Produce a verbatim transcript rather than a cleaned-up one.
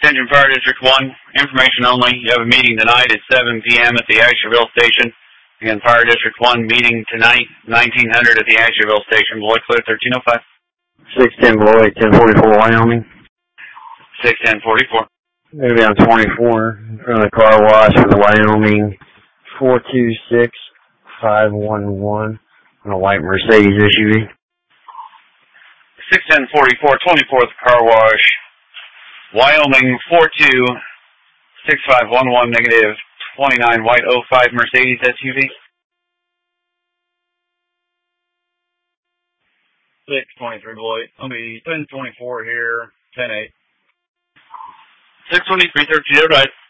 Attention Fire District one, information only. You have a meeting tonight at seven p m at the Asherville Station. Again, Fire District one meeting tonight, nineteen hundred at the Asherville Station. Beloit clear, thirteen oh five. six ten Beloit, ten forty-four Wyoming. six ten forty-four. Maybe on twenty-four, in front of the car wash for the Wyoming, four two six five one one, on a white Mercedes S U V. six ten forty-four, twenty-fourth car wash, Wyoming, four two six five one one, negative twenty-nine, white oh five Mercedes S U V. six twenty-three, Beloit. I'll be ten twenty-four here, ten eight. six twenty-three, thirteen oh nine.